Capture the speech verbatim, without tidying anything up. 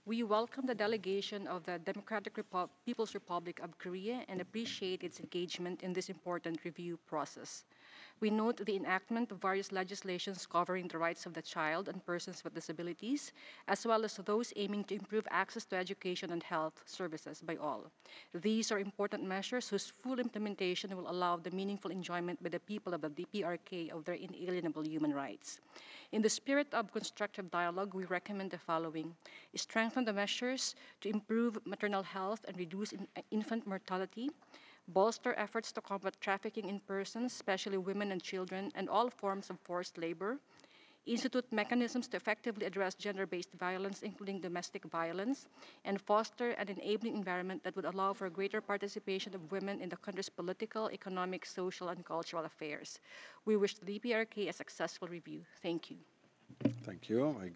We welcome the delegation of the Democratic Repu- People's Republic of Korea and appreciate its engagement in this important review process. We note the enactment of various legislations covering the rights of the child and persons with disabilities, as well as those aiming to improve access to education and health services by all. These are important measures whose full implementation will allow the meaningful enjoyment by the people of the D P R K of their inalienable human rights. In the spirit of constructive dialogue, we recommend the following: strengthen the measures to improve maternal health and reduce in- infant mortality, bolster efforts to combat trafficking in persons, especially women and children, and all forms of forced labor, institute mechanisms to effectively address gender based violence, including domestic violence, and foster an enabling environment that would allow for greater participation of women in the country's political, economic, social, and cultural affairs. We wish the D P R K a successful review. Thank you. Thank you. I